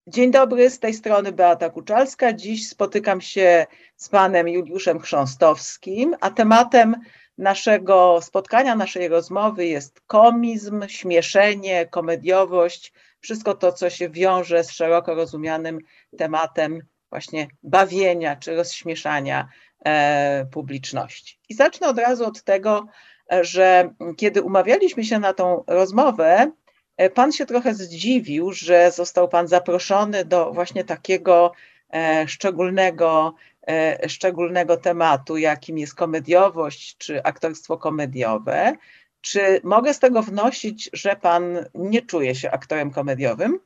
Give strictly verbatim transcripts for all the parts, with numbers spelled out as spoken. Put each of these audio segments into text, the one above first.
Dzień dobry, z tej strony Beata Kuczalska. Dziś spotykam się z panem Juliuszem Chrząstowskim, a tematem naszego spotkania, naszej rozmowy jest komizm, śmieszenie, komediowość, wszystko to, co się wiąże z szeroko rozumianym tematem właśnie bawienia czy rozśmieszania e, publiczności. I zacznę od razu od tego, że kiedy umawialiśmy się na tą rozmowę, pan się trochę zdziwił, że został pan zaproszony do właśnie takiego szczególnego, szczególnego tematu, jakim jest komediowość czy aktorstwo komediowe. Czy mogę z tego wnosić, że pan nie czuje się aktorem komediowym?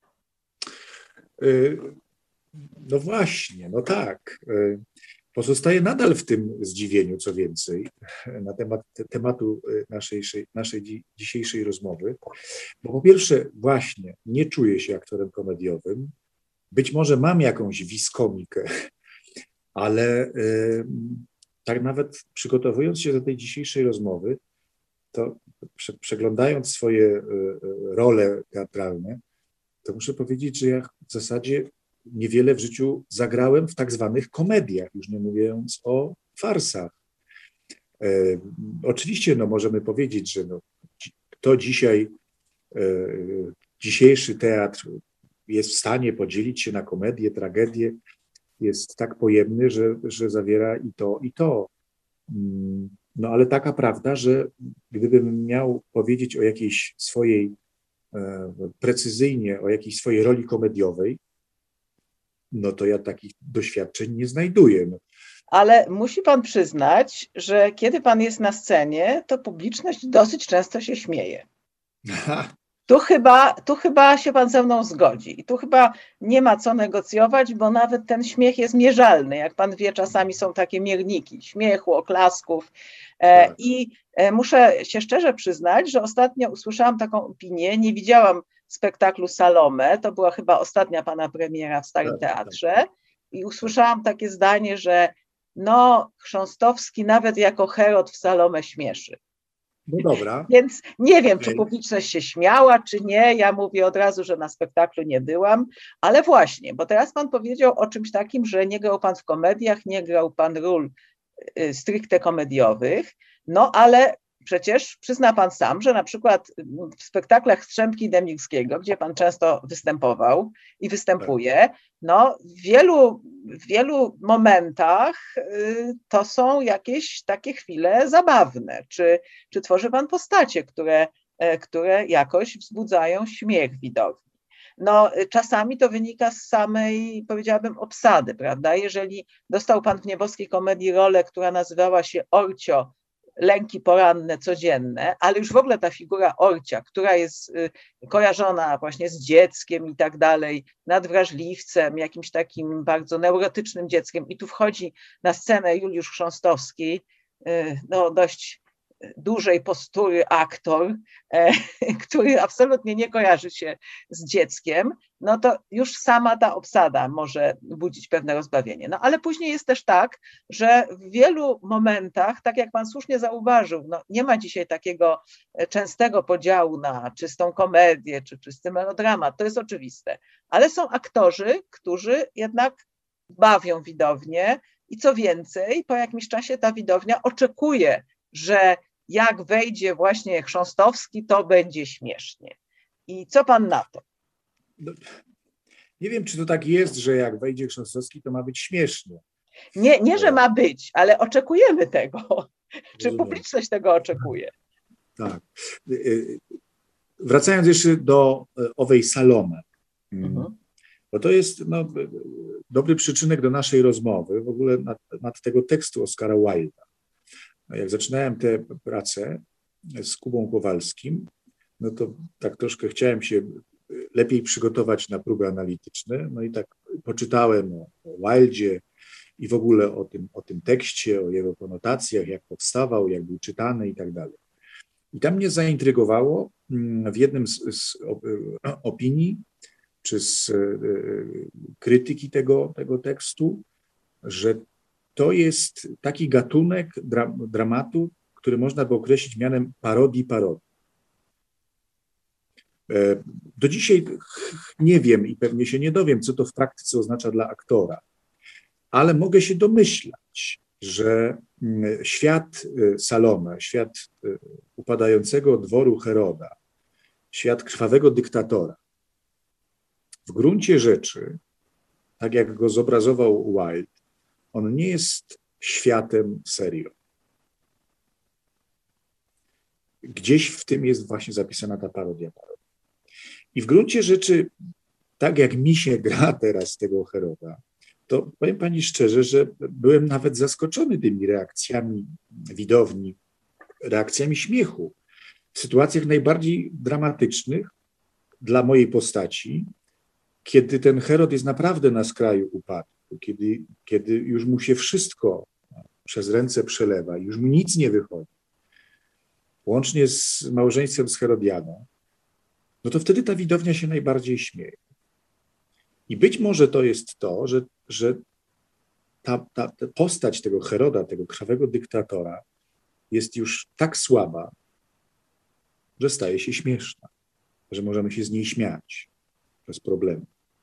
No właśnie, no tak. Pozostaję nadal w tym zdziwieniu, co więcej, na temat tematu naszej, naszej dzisiejszej rozmowy. Bo po pierwsze, właśnie nie czuję się aktorem komediowym. Być może mam jakąś wiskomikę, ale y, tak nawet przygotowując się do tej dzisiejszej rozmowy, to prze, przeglądając swoje y, role teatralne, to muszę powiedzieć, że ja w zasadzie niewiele w życiu zagrałem w tak zwanych komediach, już nie mówiąc o farsach. E, oczywiście no, możemy powiedzieć, że no, kto dzisiaj, e, dzisiejszy teatr jest w stanie podzielić się na komedię, tragedię, jest tak pojemny, że, że zawiera i to, i to. No ale taka prawda, że gdybym miał powiedzieć o jakiejś swojej, e, precyzyjnie o jakiejś swojej roli komediowej, no to ja takich doświadczeń nie znajduję. No. Ale musi pan przyznać, że kiedy pan jest na scenie, to publiczność dosyć często się śmieje. Aha. Tu chyba, tu chyba się pan ze mną zgodzi i tu chyba nie ma co negocjować, bo nawet ten śmiech jest mierzalny. Jak pan wie, czasami są takie mierniki śmiechu, oklasków. Tak. I muszę się szczerze przyznać, że ostatnio usłyszałam taką opinię, nie widziałam spektaklu Salome, to była chyba ostatnia pana premiera w Starym Tak, Teatrze tak. i usłyszałam takie zdanie, że no Chrząstowski nawet jako Herod w Salome śmieszy. No dobra. Więc nie wiem, Okay. czy publiczność się śmiała, czy nie. Ja mówię od razu, że na spektaklu nie byłam, ale właśnie, bo teraz pan powiedział o czymś takim, że nie grał pan w komediach, nie grał pan ról stricte komediowych, no ale przecież przyzna pan sam, że na przykład w spektaklach Strzemki Demirskiego, gdzie pan często występował i występuje, no w wielu, w wielu momentach to są jakieś takie chwile zabawne. Czy, czy tworzy pan postacie, które, które jakoś wzbudzają śmiech widowni? No czasami to wynika z samej, powiedziałabym, obsady, prawda? Jeżeli dostał pan w Nieboskiej Komedii rolę, która nazywała się Orcio, lęki poranne, codzienne, ale już w ogóle ta figura Orcia, która jest kojarzona właśnie z dzieckiem i tak dalej, nadwrażliwcem, jakimś takim bardzo neurotycznym dzieckiem i tu wchodzi na scenę Juliusz Chrząstowski, no dość dużej postury aktor, który absolutnie nie kojarzy się z dzieckiem, no to już sama ta obsada może budzić pewne rozbawienie. No ale później jest też tak, że w wielu momentach, tak jak pan słusznie zauważył, no nie ma dzisiaj takiego częstego podziału na czystą komedię czy czysty melodramat, to jest oczywiste, ale są aktorzy, którzy jednak bawią widownię i co więcej, po jakimś czasie ta widownia oczekuje, że jak wejdzie właśnie Chrząstowski, to będzie śmiesznie. I co pan na to? No, nie wiem, czy to tak jest, że jak wejdzie Chrząstowski, to ma być śmiesznie. Nie, nie, że ma być, ale oczekujemy tego. Czy Rozumiem. Publiczność tego oczekuje? Tak. Wracając jeszcze do owej Salome. Mhm. Bo to jest no, dobry przyczynek do naszej rozmowy, w ogóle nad, nad tego tekstu Oscara Wilda. Jak zaczynałem tę pracę z Kubą Kowalskim, no to tak troszkę chciałem się lepiej przygotować na próby analityczne, no i tak poczytałem o, o Wildzie i w ogóle o tym, o tym tekście, o jego konotacjach, jak powstawał, jak był czytany i tak dalej. I tam mnie zaintrygowało w jednym z, z opinii, czy z krytyki tego, tego tekstu, że to jest taki gatunek dra, dramatu, który można by określić mianem parodii parodii. Do dzisiaj nie wiem i pewnie się nie dowiem, co to w praktyce oznacza dla aktora, ale mogę się domyślać, że świat Salome, świat upadającego dworu Heroda, świat krwawego dyktatora, w gruncie rzeczy, tak jak go zobrazował Wilde, on nie jest światem serio. Gdzieś w tym jest właśnie zapisana ta parodia. I w gruncie rzeczy, tak jak mi się gra teraz tego Heroda, to powiem pani szczerze, że byłem nawet zaskoczony tymi reakcjami widowni, reakcjami śmiechu. W sytuacjach najbardziej dramatycznych dla mojej postaci, kiedy ten Herod jest naprawdę na skraju upadku, kiedy, kiedy już mu się wszystko przez ręce przelewa, już mu nic nie wychodzi, łącznie z małżeństwem z Herodianą, no to wtedy ta widownia się najbardziej śmieje. I być może to jest to, że, że ta, ta, ta postać tego Heroda, tego krwawego dyktatora jest już tak słaba, że staje się śmieszna, że możemy się z niej śmiać bez problemu.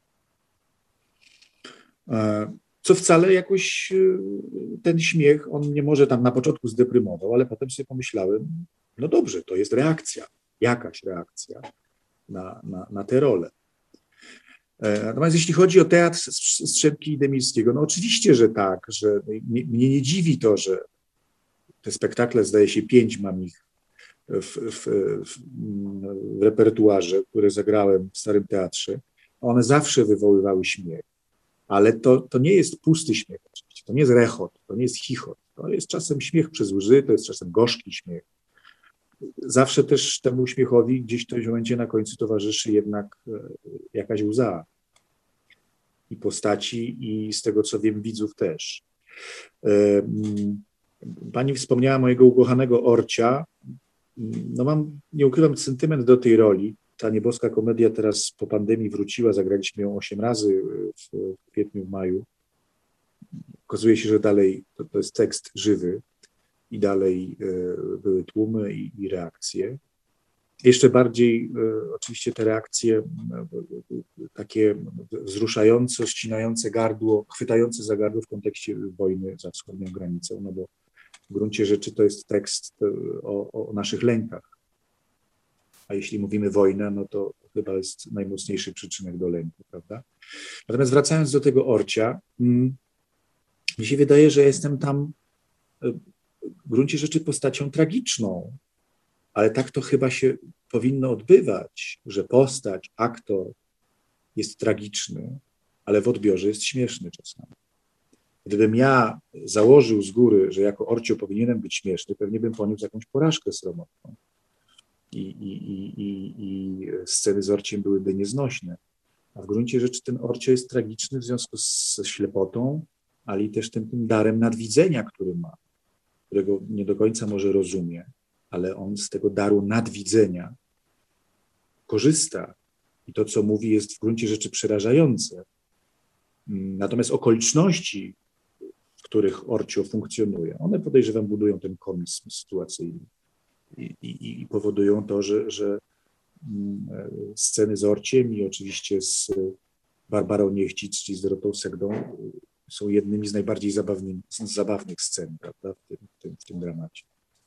Co wcale jakoś ten śmiech, on mnie może tam na początku zdeprymował, ale potem sobie pomyślałem, no dobrze, to jest reakcja, jakaś reakcja na, na, na tę rolę. Natomiast jeśli chodzi o teatr Strzemki i Demirskiego, no oczywiście, że tak, że mnie, mnie nie dziwi to, że te spektakle, zdaje się, pięć mam ich w, w, w, w repertuarze, które zagrałem w Starym Teatrze, one zawsze wywoływały śmiech. Ale to, to nie jest pusty śmiech oczywiście, to nie jest rechot, to nie jest chichot, to jest czasem śmiech przez łzy, to jest czasem gorzki śmiech. Zawsze też temu śmiechowi gdzieś w którymś momencie na końcu towarzyszy jednak jakaś łza. I postaci, i z tego co wiem, widzów też. Pani wspomniała mojego ukochanego Orcia. No mam, nie ukrywam, sentyment do tej roli. Ta nieboska komedia teraz po pandemii wróciła, zagraliśmy ją osiem razy w kwietniu, w maju. Okazuje się, że dalej to, to jest tekst żywy i dalej y, były tłumy i, i reakcje. Jeszcze bardziej y, oczywiście te reakcje y, takie wzruszające, ścinające gardło, chwytające za gardło w kontekście wojny za wschodnią granicą, no bo w gruncie rzeczy to jest tekst o, o naszych lękach. A jeśli mówimy wojna, no to chyba jest najmocniejszy przyczynek do lęku, prawda? Natomiast wracając do tego Orcia, mm, mi się wydaje, że jestem tam w gruncie rzeczy postacią tragiczną, ale tak to chyba się powinno odbywać, że postać, aktor jest tragiczny, ale w odbiorze jest śmieszny czasami. Gdybym ja założył z góry, że jako Orcio powinienem być śmieszny, pewnie bym poniósł jakąś porażkę sromotną. I, i, i, i, i sceny z Orciem byłyby nieznośne. A w gruncie rzeczy ten Orcio jest tragiczny w związku z ślepotą, ale i też tym, tym darem nadwidzenia, który ma, którego nie do końca może rozumie, ale on z tego daru nadwidzenia korzysta. I to, co mówi, jest w gruncie rzeczy przerażające. Natomiast okoliczności, w których Orcio funkcjonuje, one, podejrzewam, budują ten komizm sytuacyjny. I, i, i powodują to, że, że sceny z Orciem i oczywiście z Barbarą Niechcic, czyli z Dorotą Segdą, są jednymi z najbardziej zabawnych, z zabawnych scen, prawda, w tym, w tym, w tym dramacie.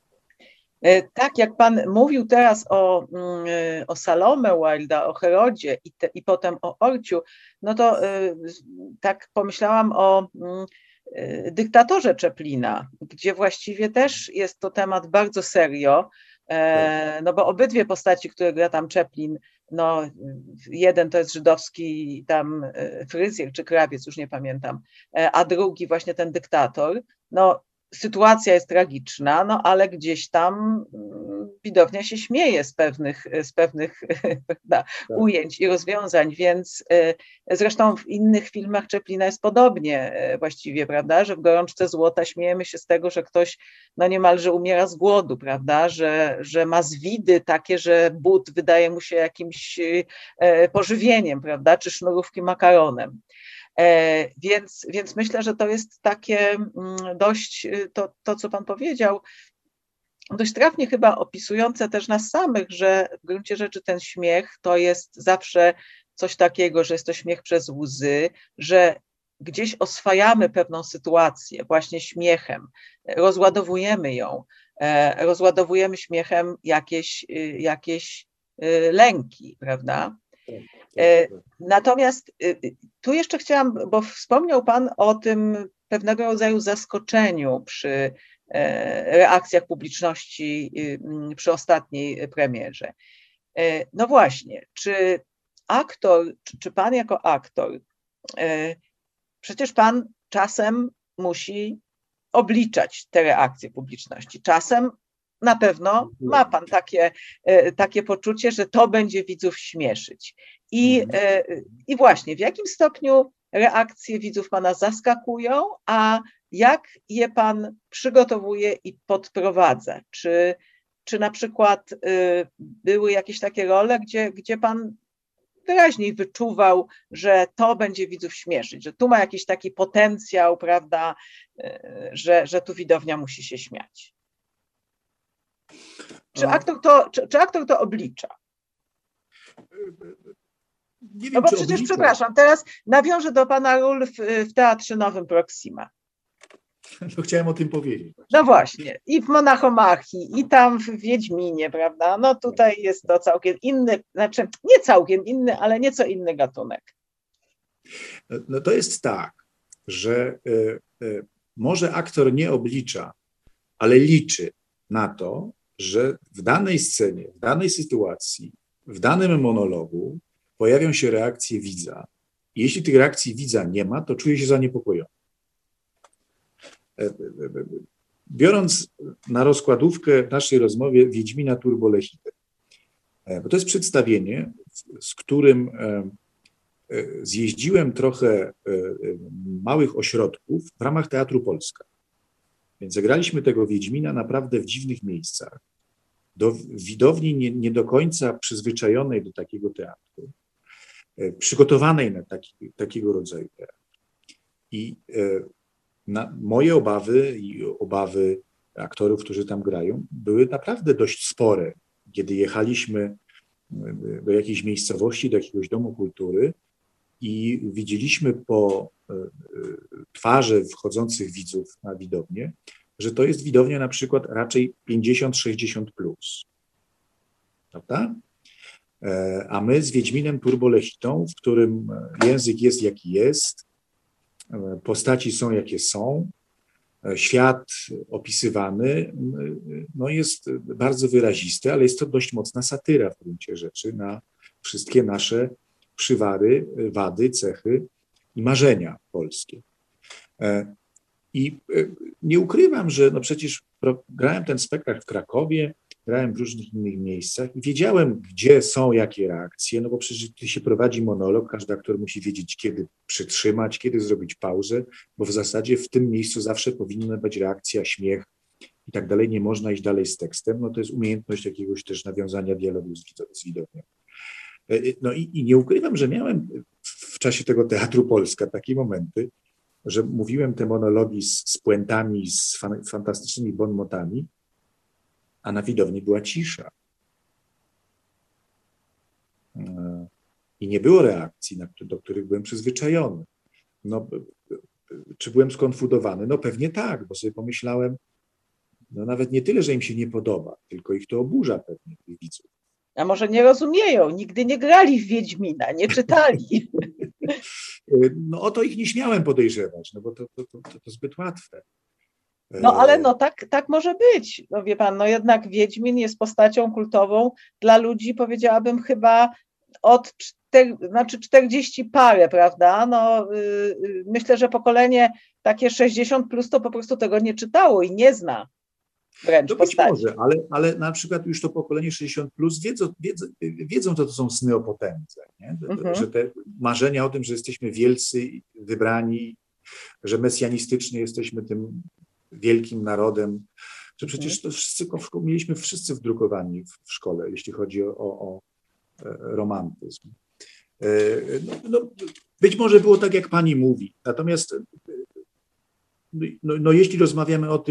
Tak, jak pan mówił teraz o, o Salome Wilda, o Herodzie i, te, i potem o Orciu, no to tak pomyślałam o dyktatorze Chaplina, gdzie właściwie też jest to temat bardzo serio, no bo obydwie postaci, które gra tam Chaplin, no jeden to jest żydowski tam fryzjer czy krawiec, już nie pamiętam, a drugi właśnie ten dyktator, no sytuacja jest tragiczna, no ale gdzieś tam widownia się śmieje z pewnych, z pewnych prawda, ujęć i rozwiązań, więc zresztą w innych filmach Chaplina jest podobnie właściwie, prawda, że w Gorączce Złota śmiejemy się z tego, że ktoś no niemalże umiera z głodu, prawda, że, że ma zwidy takie, że but wydaje mu się jakimś pożywieniem, prawda, czy sznurówki makaronem. Więc, więc myślę, że to jest takie dość, to, to co pan powiedział, dość trafnie chyba opisujące też nas samych, że w gruncie rzeczy ten śmiech to jest zawsze coś takiego, że jest to śmiech przez łzy, że gdzieś oswajamy pewną sytuację właśnie śmiechem, rozładowujemy ją, rozładowujemy śmiechem jakieś, jakieś lęki, prawda? Natomiast tu jeszcze chciałam, bo wspomniał Pan o tym pewnego rodzaju zaskoczeniu przy reakcjach publiczności przy ostatniej premierze. No właśnie, czy aktor, czy, czy Pan jako aktor, przecież Pan czasem musi obliczać te reakcje publiczności. Czasem na pewno ma Pan takie, takie poczucie, że to będzie widzów śmieszyć. I, I właśnie, w jakim stopniu reakcje widzów Pana zaskakują, a jak je Pan przygotowuje i podprowadza? Czy, czy na przykład były jakieś takie role, gdzie, gdzie Pan wyraźniej wyczuwał, że to będzie widzów śmieszyć, że tu ma jakiś taki potencjał, prawda, że, że tu widownia musi się śmiać? Czy aktor to, czy, czy aktor to oblicza? Nie wiem, no bo czy przecież, oblicza. przepraszam, teraz nawiążę do Pana ról w, w Teatrze Nowym Proxima. No chciałem o tym powiedzieć. No właśnie, i w Monachomachii, i tam w Wiedźminie, prawda? No tutaj jest to całkiem inny, znaczy nie całkiem inny, ale nieco inny gatunek. No to jest tak, że y, y, może aktor nie oblicza, ale liczy na to, że w danej scenie, w danej sytuacji, w danym monologu pojawią się reakcje widza. I jeśli tych reakcji widza nie ma, to czuje się zaniepokojony. Biorąc na rozkładówkę w naszej rozmowie Wiedźmina Turbolechity, bo to jest przedstawienie, z którym zjeździłem trochę małych ośrodków w ramach Teatru Polska. Więc zagraliśmy tego Wiedźmina naprawdę w dziwnych miejscach. Do widowni nie, nie do końca przyzwyczajonej do takiego teatru, przygotowanej na taki, takiego rodzaju teatr. I na, moje obawy i obawy aktorów, którzy tam grają, były naprawdę dość spore, kiedy jechaliśmy do jakiejś miejscowości, do jakiegoś domu kultury i widzieliśmy po twarzy wchodzących widzów na widownię, że to jest widownia na przykład raczej pięćdziesiąt sześćdziesiąt plus. Prawda? A my z Wiedźminem Turbolechitą, w którym język jest jaki jest, postaci są jakie są, świat opisywany no jest bardzo wyrazisty, ale jest to dość mocna satyra w gruncie rzeczy na wszystkie nasze przywary, wady, cechy i marzenia polskie. I nie ukrywam, że no przecież grałem ten spektakl w Krakowie, grałem w różnych innych miejscach i wiedziałem, gdzie są jakie reakcje, no bo przecież gdy się prowadzi monolog, każdy aktor musi wiedzieć, kiedy przytrzymać, kiedy zrobić pauzę, bo w zasadzie w tym miejscu zawsze powinna być reakcja, śmiech i tak dalej, nie można iść dalej z tekstem, no to jest umiejętność jakiegoś też nawiązania dialogu z, z widownią. No i, i nie ukrywam, że miałem w czasie tego Teatru Polska takie momenty, że mówiłem te monologi z, z puentami, z fan, fantastycznymi bonmotami, a na widowni była cisza. I nie było reakcji, na, do których byłem przyzwyczajony. No, czy byłem skonfudowany? No pewnie tak, bo sobie pomyślałem, no nawet nie tyle, że im się nie podoba, tylko ich to oburza pewnie, tych widzów. A może nie rozumieją, nigdy nie grali w Wiedźmina, nie czytali. No o to ich nie śmiałem podejrzewać, no bo to, to, to, to zbyt łatwe. No ale no tak, tak może być. No wie pan, no jednak Wiedźmin jest postacią kultową dla ludzi, powiedziałabym chyba od czter, znaczy czterdzieści parę, prawda? No yy, myślę, że pokolenie takie sześćdziesiąt plus to po prostu tego nie czytało i nie zna wręcz to postaci. Być może, ale, ale na przykład już to pokolenie sześćdziesiąt plus wiedzą, wiedzą, wiedzą to, to są sny o potędze, nie? Mhm. Że te marzenia o tym, że jesteśmy wielcy, wybrani, że mesjanistycznie jesteśmy tym wielkim narodem, że przecież to wszyscy mieliśmy wszyscy wdrukowani w szkole, jeśli chodzi o, o, o romantyzm. No, no, być może było tak, jak pani mówi, natomiast no, no, jeśli rozmawiamy o tym,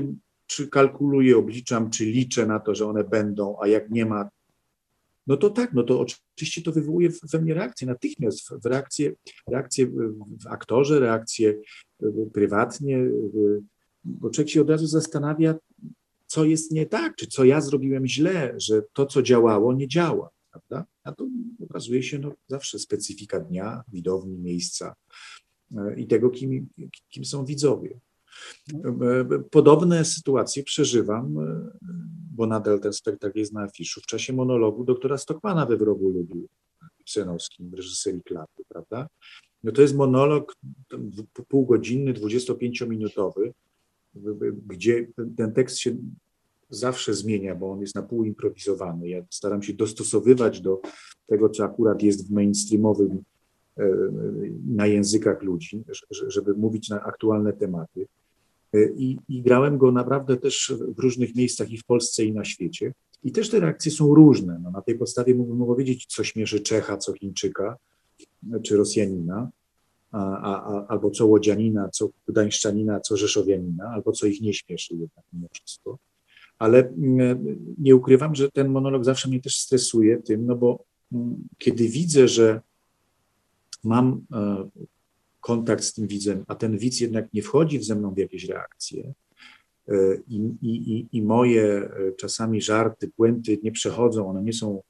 czy kalkuluję, obliczam, czy liczę na to, że one będą, a jak nie ma, no to tak, no to oczywiście to wywołuje we mnie reakcję natychmiast, w reakcję, reakcję w aktorze, reakcję prywatnie, bo człowiek się od razu zastanawia, co jest nie tak, czy co ja zrobiłem źle, że to, co działało, nie działa, prawda? A to okazuje się no, zawsze specyfika dnia, widowni, miejsca i tego, kim, kim są widzowie. Podobne sytuacje przeżywam, bo nadal ten spektakl jest na afiszu, w czasie monologu doktora Stockmana we Wrogu Ludu Ibsenowskim w reżyserii Klapy, prawda? No to jest monolog półgodzinny, dwudziestopięciominutowy, gdzie ten tekst się zawsze zmienia, bo on jest na pół improwizowany. Ja staram się dostosowywać do tego, co akurat jest w mainstreamowym, na językach ludzi, żeby mówić na aktualne tematy. I, I grałem go naprawdę też w różnych miejscach i w Polsce, i na świecie. I też te reakcje są różne. No, na tej podstawie mógłbym powiedzieć, co śmieszy Czecha, co Chińczyka, czy Rosjanina, a, a, albo co Łodzianina, co Gdańszczanina, co Rzeszowianina, albo co ich nie śmieszy jednak mimo wszystko. Ale nie ukrywam, że ten monolog zawsze mnie też stresuje tym, no bo kiedy widzę, że mam kontakt z tym widzem, a ten widz jednak nie wchodzi ze mną w jakieś reakcje i, i, i moje czasami żarty, puenty nie przechodzą, one nie są,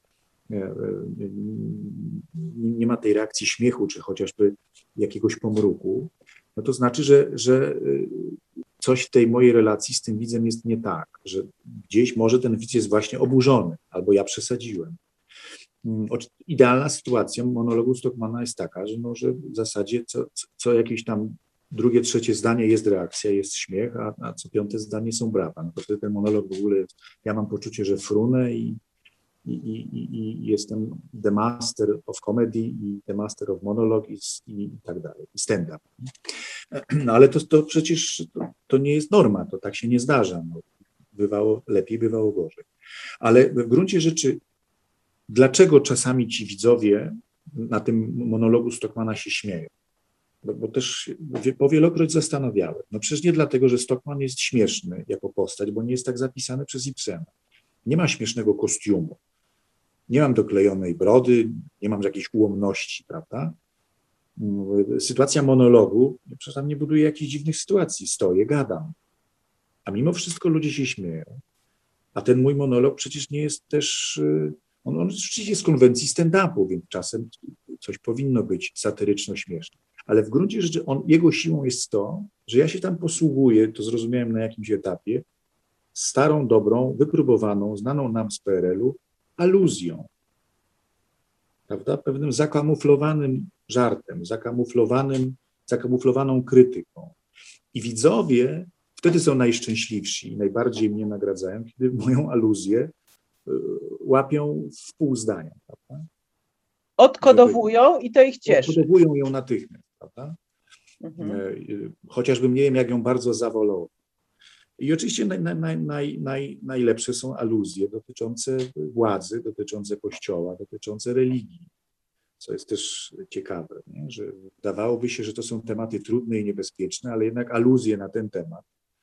nie ma tej reakcji śmiechu, czy chociażby jakiegoś pomruku, no to znaczy, że, że coś w tej mojej relacji z tym widzem jest nie tak, że gdzieś może ten widz jest właśnie oburzony, albo ja przesadziłem. Idealna sytuacja monologu Stockmana jest taka, że, no, że w zasadzie co, co jakieś tam drugie, trzecie zdanie jest reakcja, jest śmiech, a, a co piąte zdanie są brawa. No to wtedy ten monolog w ogóle, ja mam poczucie, że frunę i, i, i, i jestem the master of comedy i the master of monologue i, i tak dalej, i stand-up. No ale to, to przecież to, to nie jest norma, to tak się nie zdarza. No, bywało lepiej, bywało gorzej. Ale w gruncie rzeczy dlaczego czasami ci widzowie na tym monologu Stockmana się śmieją? Bo, bo też powielokroć zastanawiałem. No przecież nie dlatego, że Stockman jest śmieszny jako postać, bo nie jest tak zapisany przez Ibsena. Nie ma śmiesznego kostiumu. Nie mam doklejonej brody, nie mam jakiejś ułomności, prawda? Sytuacja monologu, przecież tam nie buduję jakichś dziwnych sytuacji. Stoję, gadam. A mimo wszystko ludzie się śmieją. A ten mój monolog przecież nie jest też... On, on rzeczywiście jest z konwencji stand-upu, więc czasem coś powinno być satyryczno-śmieszne. Ale w gruncie rzeczy on, jego siłą jest to, że ja się tam posługuję, to zrozumiałem na jakimś etapie, starą, dobrą, wypróbowaną, znaną nam z P R L u aluzją. Prawda? Pewnym zakamuflowanym żartem, zakamuflowanym, zakamuflowaną krytyką. I widzowie wtedy są najszczęśliwsi i najbardziej mnie nagradzają, kiedy moją aluzję łapią w pół zdania, prawda? Odkodowują i to ich cieszy. Odkodowują ją natychmiast, prawda? Mhm. Chociażbym nie wiem, jak ją bardzo zawolą. I oczywiście naj, naj, naj, naj, najlepsze są aluzje dotyczące władzy, dotyczące kościoła, dotyczące religii, co jest też ciekawe, nie? Że wydawałoby się, że to są tematy trudne i niebezpieczne, ale jednak aluzje na ten temat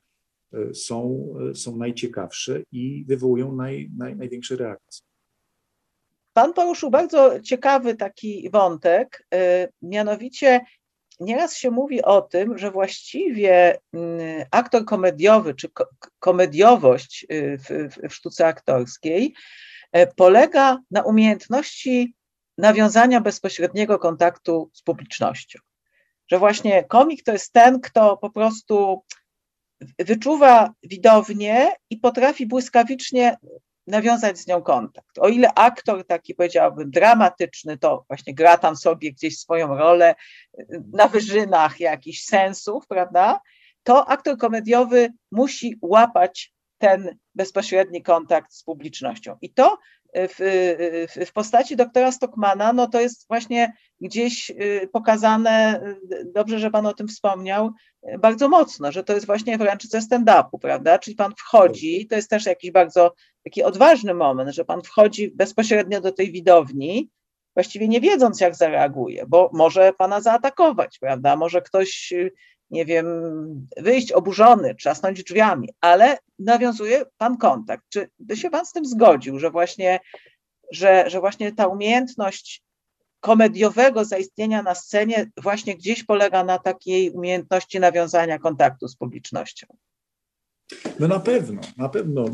są, są najciekawsze i wywołują naj, naj, największe reakcje. Pan poruszył bardzo ciekawy taki wątek, mianowicie nieraz się mówi o tym, że właściwie aktor komediowy czy komediowość w, w sztuce aktorskiej polega na umiejętności nawiązania bezpośredniego kontaktu z publicznością. Że właśnie komik to jest ten, kto po prostu wyczuwa widownię i potrafi błyskawicznie nawiązać z nią kontakt. O ile aktor taki, powiedziałabym, dramatyczny, to właśnie gra tam sobie gdzieś swoją rolę na wyżynach jakichś sensów, prawda? To aktor komediowy musi łapać ten bezpośredni kontakt z publicznością. I to w, w, w postaci doktora Stockmana, no to jest właśnie gdzieś pokazane, dobrze, że pan o tym wspomniał, bardzo mocno, że to jest właśnie wręcz ze stand-upu, prawda? Czyli pan wchodzi, to jest też jakiś bardzo taki odważny moment, że pan wchodzi bezpośrednio do tej widowni, właściwie nie wiedząc, jak zareaguje, bo może pana zaatakować, prawda? Może ktoś nie wiem, wyjść oburzony, trzasnąć drzwiami, ale nawiązuje pan kontakt. Czy by się pan z tym zgodził, że właśnie, że, że właśnie ta umiejętność komediowego zaistnienia na scenie właśnie gdzieś polega na takiej umiejętności nawiązania kontaktu z publicznością? No na pewno, na pewno.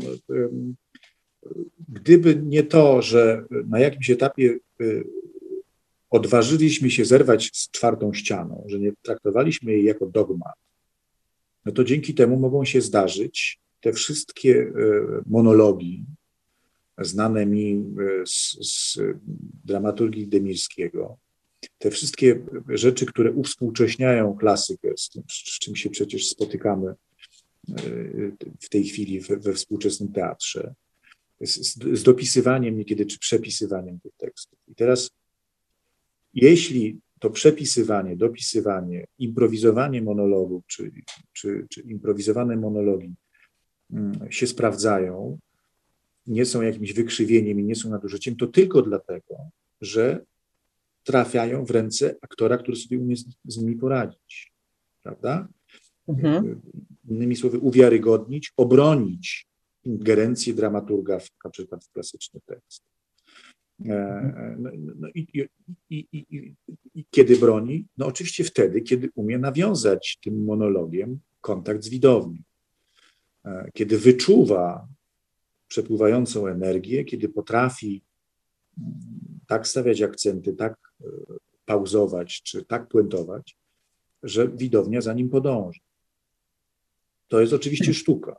Gdyby nie to, że na jakimś etapie odważyliśmy się zerwać z czwartą ścianą, że nie traktowaliśmy jej jako dogmat, no to dzięki temu mogą się zdarzyć te wszystkie monologi znane mi z, z dramaturgii Demirskiego, te wszystkie rzeczy, które uwspółcześniają klasykę, z, tym, z czym się przecież spotykamy w tej chwili we, we współczesnym teatrze, z, z dopisywaniem niekiedy czy przepisywaniem tych tekstów. I teraz jeśli to przepisywanie, dopisywanie, improwizowanie monologu, czy, czy, czy improwizowane monologi się sprawdzają, nie są jakimś wykrzywieniem i nie są nadużyciem, to tylko dlatego, że trafiają w ręce aktora, który sobie umie z, z nimi poradzić. Prawda? Mhm. Innymi słowy, uwiarygodnić, obronić ingerencję dramaturga w, na przykład w klasyczny tekst. No, no i, i, i, i, i kiedy broni? No oczywiście wtedy, kiedy umie nawiązać tym monologiem kontakt z widownią. Kiedy wyczuwa przepływającą energię, kiedy potrafi tak stawiać akcenty, tak pauzować, czy tak puentować, że widownia za nim podąży. To jest oczywiście sztuka.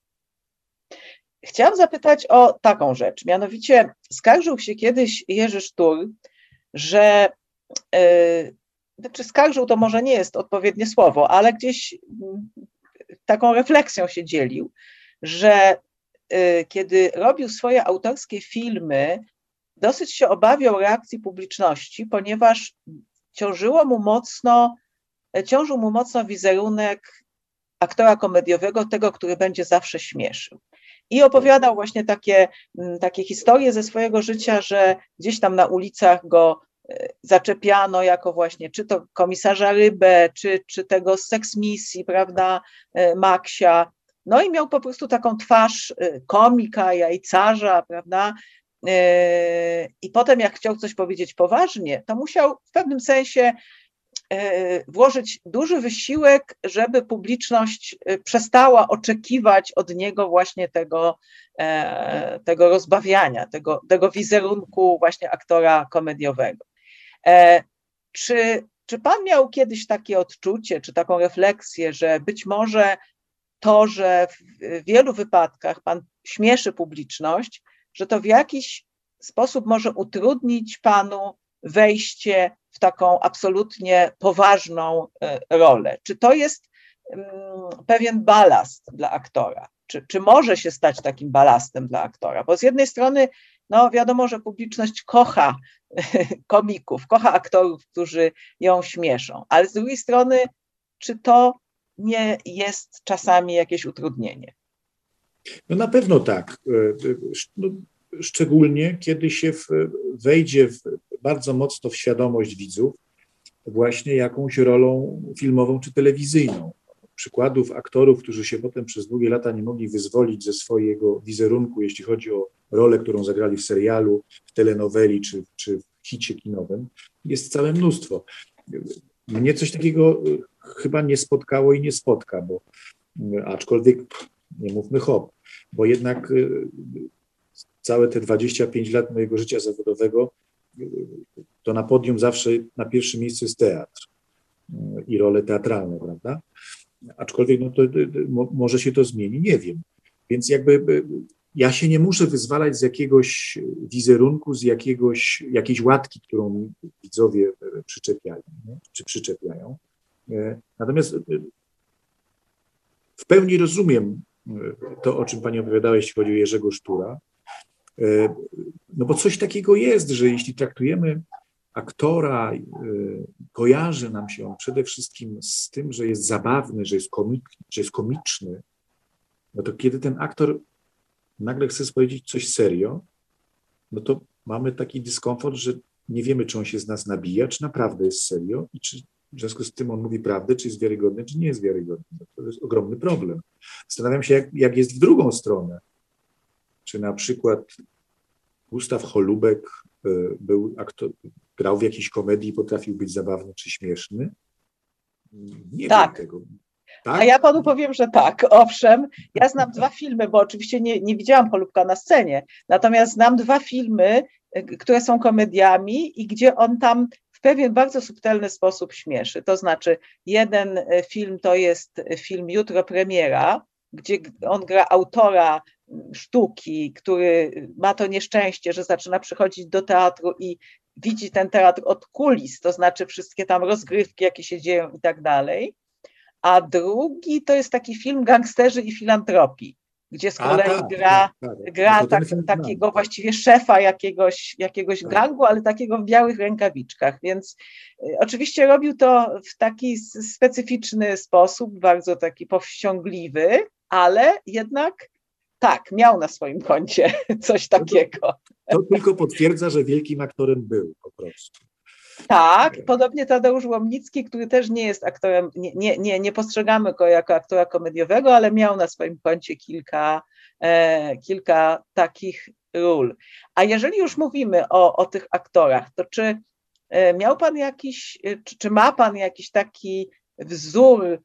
Chciałam zapytać o taką rzecz, mianowicie skarżył się kiedyś Jerzy Sztur, że, yy, znaczy skarżył to może nie jest odpowiednie słowo, ale gdzieś yy, taką refleksją się dzielił, że yy, kiedy robił swoje autorskie filmy, dosyć się obawiał reakcji publiczności, ponieważ ciążyło mu mocno, ciążył mu mocno wizerunek aktora komediowego, tego, który będzie zawsze śmieszył. I opowiadał właśnie takie, takie historie ze swojego życia, że gdzieś tam na ulicach go zaczepiano jako właśnie czy to komisarza Rybę, czy, czy tego z seksmisji, prawda, Maksia. No i miał po prostu taką twarz komika, jajcarza, prawda. I potem jak chciał coś powiedzieć poważnie, to musiał w pewnym sensie włożyć duży wysiłek, żeby publiczność przestała oczekiwać od niego właśnie tego, tego rozbawiania, tego, tego wizerunku właśnie aktora komediowego. Czy, czy pan miał kiedyś takie odczucie, czy taką refleksję, że być może to, że w wielu wypadkach pan śmieszy publiczność, że to w jakiś sposób może utrudnić panu wejście w taką absolutnie poważną rolę? Czy to jest pewien balast dla aktora? Czy, czy może się stać takim balastem dla aktora? Bo z jednej strony, no wiadomo, że publiczność kocha komików, kocha aktorów, którzy ją śmieszą, ale z drugiej strony, czy to nie jest czasami jakieś utrudnienie? No na pewno tak. No, szczególnie kiedy się w, wejdzie w, bardzo mocno w świadomość widzów właśnie jakąś rolą filmową czy telewizyjną. Przykładów aktorów, którzy się potem przez długie lata nie mogli wyzwolić ze swojego wizerunku, jeśli chodzi o rolę, którą zagrali w serialu, w telenoweli czy, czy w hicie kinowym, jest całe mnóstwo. Mnie coś takiego chyba nie spotkało i nie spotka, bo aczkolwiek nie mówmy hop, bo jednak całe te dwadzieścia pięć lat mojego życia zawodowego, to na podium zawsze na pierwszym miejscu jest teatr i role teatralne, prawda? Aczkolwiek no to, to, może się to zmieni, nie wiem. Więc jakby ja się nie muszę wyzwalać z jakiegoś wizerunku, z jakiegoś, jakiejś łatki, którą mi widzowie przyczepiają, nie? Czy przyczepiają. Natomiast w pełni rozumiem to, o czym pani opowiadała, jeśli chodzi o Jerzego Sztura. No bo coś takiego jest, że jeśli traktujemy aktora, kojarzy nam się on przede wszystkim z tym, że jest zabawny, że jest, komik, że jest komiczny, no to kiedy ten aktor nagle chce powiedzieć coś serio, no to mamy taki dyskomfort, że nie wiemy, czy on się z nas nabija, czy naprawdę jest serio i czy w związku z tym on mówi prawdę, czy jest wiarygodny, czy nie jest wiarygodny. To jest ogromny problem. Zastanawiam się, jak, jak jest w drugą stronę. Czy na przykład Gustaw Holubek y, był aktor, grał w jakiejś komedii i potrafił być zabawny czy śmieszny? Nie Tak. wiem tego. Tak? A ja panu powiem, że tak, owszem. Ja znam dwa filmy, bo oczywiście nie, nie widziałam Holubka na scenie, natomiast znam dwa filmy, które są komediami i gdzie on tam w pewien bardzo subtelny sposób śmieszy. To znaczy, jeden film to jest film Jutro premiera, gdzie on gra autora sztuki, który ma to nieszczęście, że zaczyna przychodzić do teatru i widzi ten teatr od kulis, to znaczy wszystkie tam rozgrywki, jakie się dzieją i tak dalej. A drugi to jest taki film Gangsterzy i filantropii, gdzie z kolei A, tak, gra, tak, tak. gra no tak, takiego znam, właściwie szefa jakiegoś, jakiegoś tak. gangu, ale takiego w białych rękawiczkach, więc y, oczywiście robił to w taki specyficzny sposób, bardzo taki powściągliwy, ale jednak tak, miał na swoim koncie coś takiego. To, to tylko potwierdza, że wielkim aktorem był po prostu. Tak, podobnie Tadeusz Łomnicki, który też nie jest aktorem, nie, nie, nie, nie postrzegamy go jako aktora komediowego, ale miał na swoim koncie kilka, e, kilka takich ról. A jeżeli już mówimy o, o tych aktorach, to czy e, miał pan jakiś, czy, czy ma pan jakiś taki wzór e,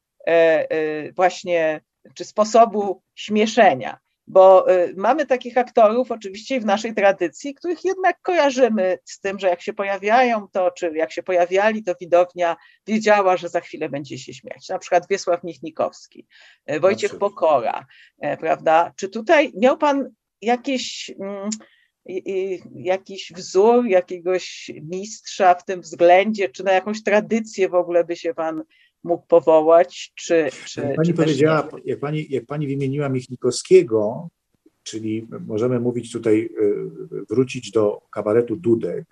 e, właśnie, czy sposobu śmieszenia? Bo y, mamy takich aktorów oczywiście w naszej tradycji, których jednak kojarzymy z tym, że jak się pojawiają, to czy jak się pojawiali, to widownia wiedziała, że za chwilę będzie się śmiać. Na przykład Wiesław Michnikowski, y, Wojciech Pokora, y, prawda? Czy tutaj miał pan jakieś, y, y, jakiś wzór, jakiegoś mistrza w tym względzie, czy na jakąś tradycję w ogóle by się pan mógł powołać, czy, czy jak pani czy powiedziała, jak pani, jak pani wymieniła Michnikowskiego, czyli możemy mówić tutaj, wrócić do kabaretu Dudek,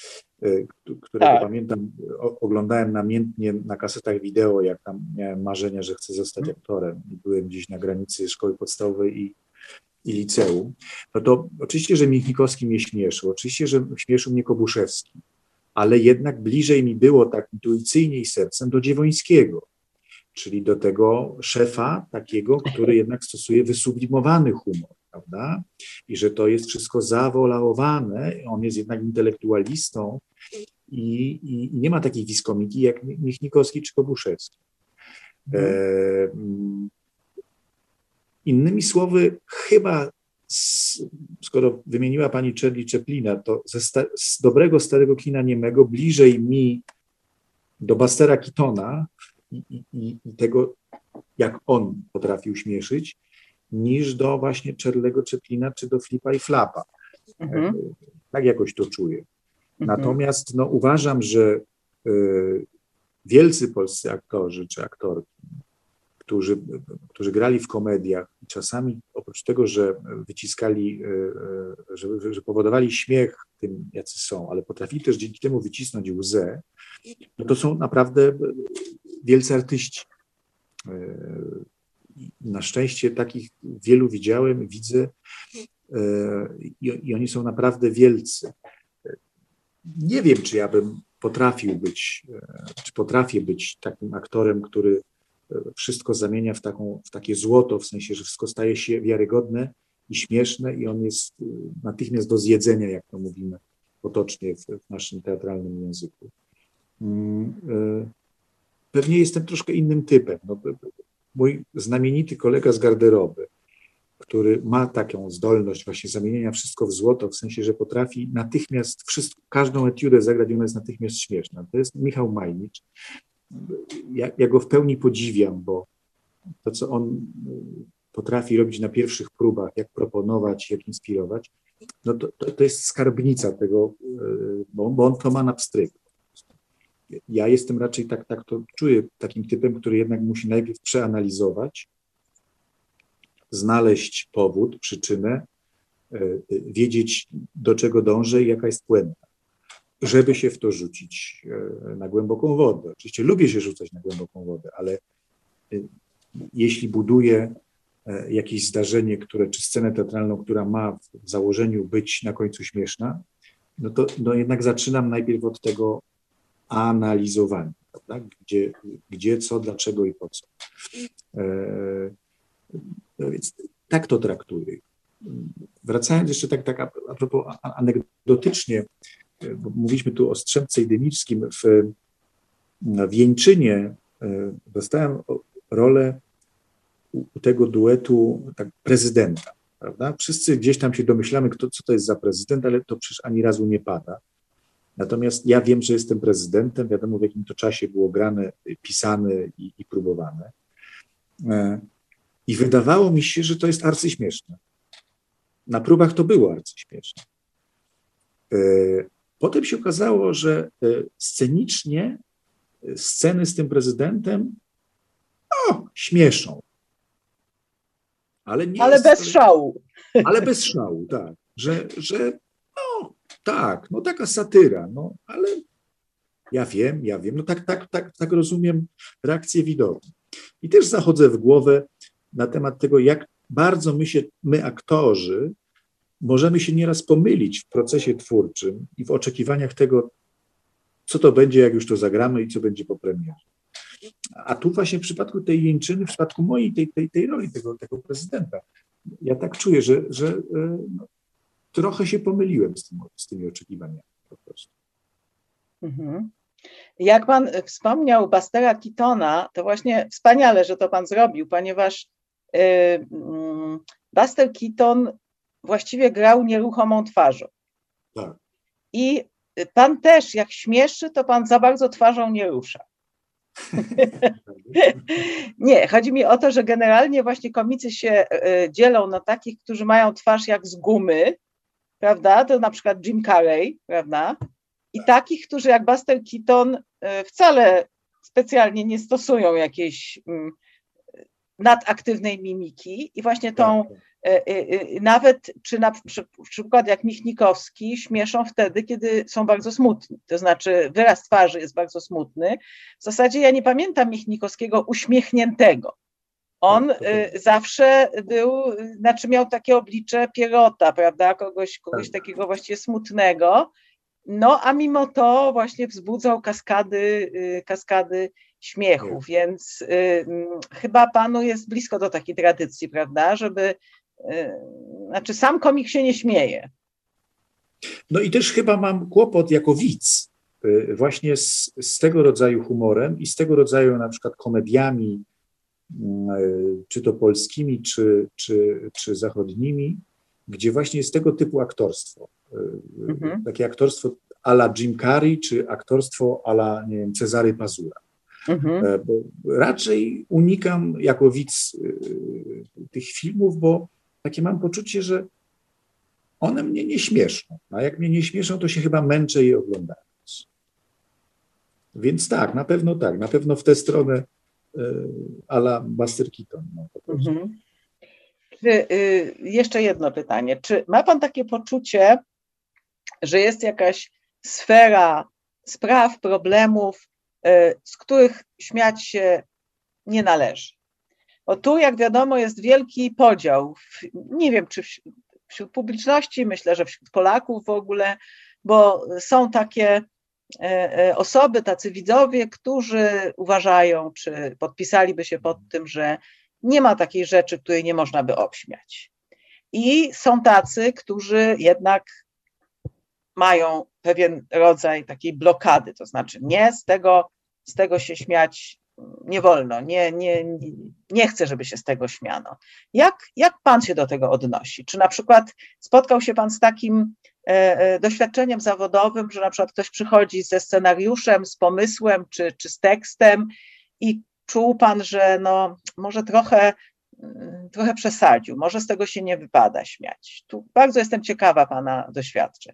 którego tak. pamiętam, oglądałem namiętnie na kasetach wideo, jak tam miałem marzenia, że chcę zostać aktorem i byłem gdzieś na granicy szkoły podstawowej i, i liceum, no to oczywiście, że Michnikowski mnie śmieszył, oczywiście, że śmieszył mnie Kobuszewski, ale jednak bliżej mi było tak intuicyjnie i sercem do Dziewońskiego, czyli do tego szefa takiego, który jednak stosuje wysublimowany humor, prawda? I że to jest wszystko zawolałowane, on jest jednak intelektualistą i, i, i nie ma takiej diskomiki jak Michnikowski czy Kobuszewski. E, innymi słowy, chyba skoro wymieniła pani Charlie Chaplina, to ze sta- z dobrego starego kina niemego bliżej mi do Bustera Keatona i, i, i tego, jak on potrafił śmieszyć, niż do właśnie Charlie'ego Chaplina czy do Flipa i Flapa. Mhm. Tak jakoś to czuję. Mhm. Natomiast no, uważam, że y, wielcy polscy aktorzy czy aktorki, Którzy, którzy grali w komediach i czasami oprócz tego, że wyciskali, że, że powodowali śmiech tym, jacy są, ale potrafili też dzięki temu wycisnąć łzę, no to są naprawdę wielcy artyści. Na szczęście takich wielu widziałem, widzę i, i oni są naprawdę wielcy. Nie wiem, czy ja bym potrafił być, czy potrafię być takim aktorem, który wszystko zamienia w, taką, w takie złoto, w sensie, że wszystko staje się wiarygodne i śmieszne i on jest natychmiast do zjedzenia, jak to mówimy potocznie w, w naszym teatralnym języku. Pewnie jestem troszkę innym typem. No, mój znamienity kolega z garderoby, który ma taką zdolność właśnie zamienienia wszystko w złoto, w sensie, że potrafi natychmiast wszystko, każdą etiudę zagrać i ona jest natychmiast śmieszna. To jest Michał Majnicz. Ja, ja go w pełni podziwiam, bo to, co on potrafi robić na pierwszych próbach, jak proponować, jak inspirować, no to, to, to jest skarbnica tego, bo, bo on to ma na pstryk. Ja jestem raczej, tak, tak to czuję, takim typem, który jednak musi najpierw przeanalizować, znaleźć powód, przyczynę, wiedzieć, do czego dążę i jaka jest puenta, żeby się w to rzucić na głęboką wodę. Oczywiście lubię się rzucać na głęboką wodę, ale jeśli buduję jakieś zdarzenie, które, czy scenę teatralną, która ma w założeniu być na końcu śmieszna, no to no jednak zaczynam najpierw od tego, analizowani, prawda? Gdzie, gdzie, co, dlaczego i po co. No więc tak to traktuję. Wracając jeszcze tak, tak a, a propos anegdotycznie, bo mówiliśmy tu o Strzemce i Dymickim, w, w Jeńczynie dostałem rolę u tego duetu tak, prezydenta, prawda? Wszyscy gdzieś tam się domyślamy, kto, co to jest za prezydent, ale to przecież ani razu nie pada. Natomiast ja wiem, że jestem prezydentem, wiadomo w jakim to czasie było grane, pisane i, i próbowane. I wydawało mi się, że to jest arcyśmieszne. Na próbach to było arcyśmieszne. Potem się okazało, że scenicznie sceny z tym prezydentem o, śmieszą. Ale, nie ale jest, bez szału. Ale bez szału, tak. Że, że no tak, no taka satyra, no ale ja wiem, ja wiem, no tak, tak, tak, tak rozumiem reakcję widowni. I też zachodzę w głowę na temat tego, jak bardzo my się, my aktorzy, możemy się nieraz pomylić w procesie twórczym i w oczekiwaniach tego, co to będzie, jak już to zagramy i co będzie po premierze. A tu właśnie w przypadku tej Jeńczyny, w przypadku mojej, tej, tej, tej roli, tego, tego prezydenta, ja tak czuję, że, że no, trochę się pomyliłem z, tym, z tymi oczekiwaniami po prostu. Mhm. Jak pan wspomniał Bustera Keatona, to właśnie wspaniale, że to pan zrobił, ponieważ y, y, Buster Keaton właściwie grał nieruchomą twarzą. Tak. I pan też, jak śmieszy, to pan za bardzo twarzą nie rusza. Nie, chodzi mi o to, że generalnie właśnie komicy się dzielą na takich, którzy mają twarz jak z gumy, prawda, to na przykład Jim Carrey, prawda, i takich, którzy jak Buster Keaton wcale specjalnie nie stosują jakiejś nadaktywnej mimiki i właśnie tą nawet, czy na przykład jak Michnikowski, śmieszą wtedy, kiedy są bardzo smutni. To znaczy wyraz twarzy jest bardzo smutny. W zasadzie ja nie pamiętam Michnikowskiego uśmiechniętego. On tak, zawsze był, znaczy miał takie oblicze Pierrota, prawda, kogoś, kogoś tak. takiego właściwie smutnego. No a mimo to właśnie wzbudzał kaskady, kaskady śmiechu, tak. Więc y, chyba panu jest blisko do takiej tradycji, prawda, żeby Znaczy sam komik się nie śmieje. No i też chyba mam kłopot jako widz właśnie z, z tego rodzaju humorem i z tego rodzaju na przykład komediami, czy to polskimi, czy, czy, czy zachodnimi, gdzie właśnie jest tego typu aktorstwo. Mhm. Takie aktorstwo a la Jim Carrey, czy aktorstwo a la, nie wiem, Cezary Pazura. Mhm. Bo raczej unikam jako widz tych filmów, bo takie mam poczucie, że one mnie nie śmieszą, a jak mnie nie śmieszą, to się chyba męczę je oglądając. Więc tak, na pewno tak, na pewno w tę stronę a la Buster Keaton. No, mhm. Czy, y, jeszcze jedno pytanie. Czy ma pan takie poczucie, że jest jakaś sfera spraw, problemów, y, z których śmiać się nie należy? Bo tu, jak wiadomo, jest wielki podział, nie wiem, czy wśród publiczności, myślę, że wśród Polaków w ogóle, bo są takie osoby, tacy widzowie, którzy uważają, czy podpisaliby się pod tym, że nie ma takiej rzeczy, której nie można by obśmiać. I są tacy, którzy jednak mają pewien rodzaj takiej blokady, to znaczy nie, z tego, z tego się śmiać nie wolno, nie, nie, nie chcę, żeby się z tego śmiano. Jak, jak pan się do tego odnosi? Czy na przykład spotkał się pan z takim e, doświadczeniem zawodowym, że na przykład ktoś przychodzi ze scenariuszem, z pomysłem czy, czy z tekstem i czuł pan, że no, może trochę, trochę przesadził, może z tego się nie wypada śmiać? Tu bardzo jestem ciekawa pana doświadczeń.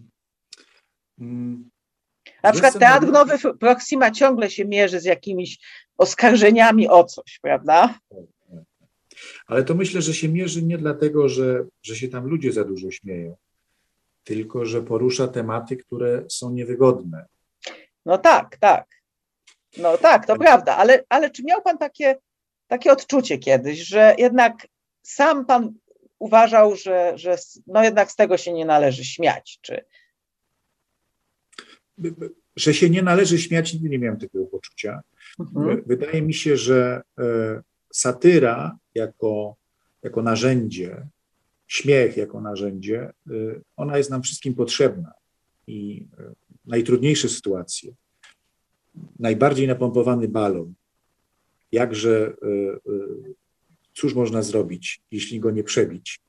Hmm. Na przykład Teatr Nowy Proxima ciągle się mierzy z jakimiś oskarżeniami o coś, prawda? Ale to myślę, że się mierzy nie dlatego, że, że się tam ludzie za dużo śmieją, tylko że porusza tematy, które są niewygodne. No tak, tak. No tak, to prawda, ale, ale czy miał pan takie, takie odczucie kiedyś, że jednak sam pan uważał, że, że no jednak z tego się nie należy śmiać, czy... że się nie należy śmiać, nigdy nie miałem takiego poczucia. Mhm. Wydaje mi się, że satyra jako, jako narzędzie, śmiech jako narzędzie, ona jest nam wszystkim potrzebna i najtrudniejsze sytuacje, najbardziej napompowany balon, jakże, cóż można zrobić, jeśli go nie przebić,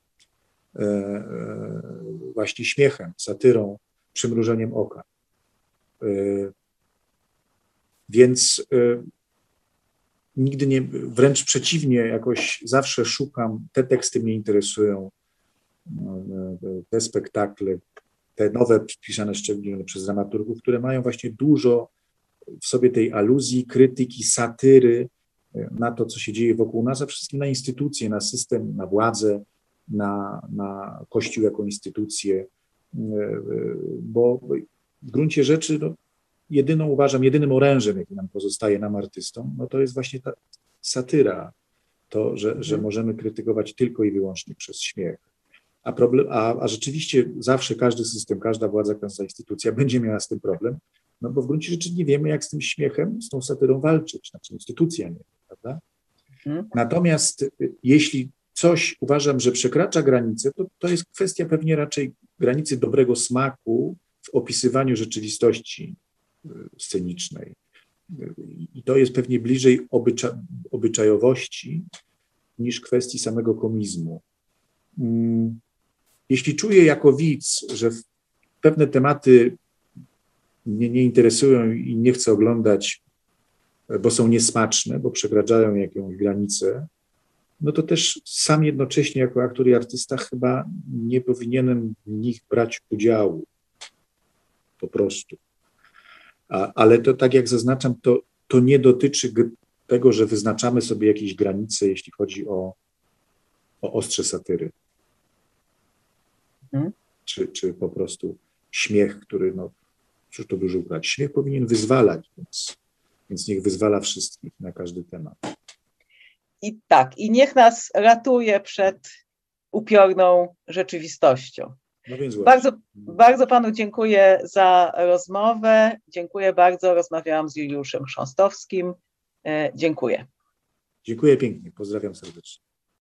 właśnie śmiechem, satyrą, przymrużeniem oka. Więc nigdy nie, wręcz przeciwnie, jakoś zawsze szukam, te teksty mnie interesują, te spektakle, te nowe, pisane szczególnie przez dramaturgów, które mają właśnie dużo w sobie tej aluzji, krytyki, satyry na to, co się dzieje wokół nas, a wszystkim na instytucje, na system, na władzę, na, na Kościół jako instytucję, bo w gruncie rzeczy no, jedyną, uważam, jedynym orężem, jaki nam pozostaje, nam artystom, no to jest właśnie ta satyra, to, że, że możemy krytykować tylko i wyłącznie przez śmiech. A, problem, a, a rzeczywiście zawsze każdy system, każda władza, każda instytucja będzie miała z tym problem, no bo w gruncie rzeczy nie wiemy, jak z tym śmiechem, z tą satyrą walczyć, znaczy instytucja nie wie, prawda? Mhm. Natomiast jeśli coś uważam, że przekracza granicę, to, to jest kwestia pewnie raczej granicy dobrego smaku w opisywaniu rzeczywistości scenicznej. I to jest pewnie bliżej obycza, obyczajowości niż kwestii samego komizmu. Jeśli czuję jako widz, że pewne tematy mnie nie interesują i nie chcę oglądać, bo są niesmaczne, bo przekraczają jakąś granicę, no to też sam jednocześnie jako aktor i artysta chyba nie powinienem w nich brać udziału. Po prostu. A, ale to tak jak zaznaczam, to, to nie dotyczy tego, że wyznaczamy sobie jakieś granice, jeśli chodzi o, o ostrze satyry. Hmm? Czy, czy po prostu śmiech, który, no cóż to dużo ubrać. Śmiech powinien wyzwalać, więc, więc niech wyzwala wszystkich na każdy temat. I tak, i niech nas ratuje przed upiorną rzeczywistością. No więc bardzo, bardzo panu dziękuję za rozmowę. Dziękuję bardzo. Rozmawiałam z Juliuszem Chrząstowskim. Dziękuję. Dziękuję pięknie. Pozdrawiam serdecznie.